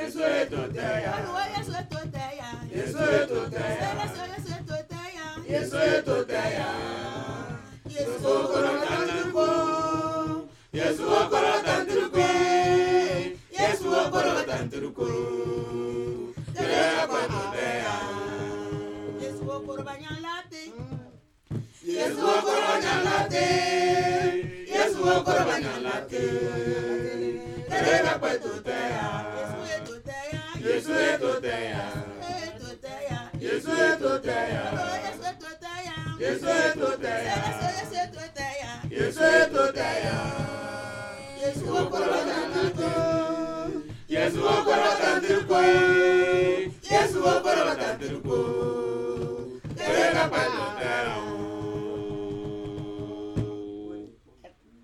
Yesu etoteya. Yesu etoteya. Yesu etoteya. Yesu etoteya. Yesu etoteya. Yesu okoro tanduko. Yesu okoro tanduko. Yesu okoro tanduko. Yesu etoteya. Yesu okoro banyalate. Yesu okoro banyalate. Yesu okoro banyalate. Yesu etoteya. Yesu etoteya. Yesu etoteya. Yesu etoteya. Yesu etoteya. Yesu okoro tanduko. Yesu okoro tanduko. Yesu okoro tanduko. Yesu etoteya.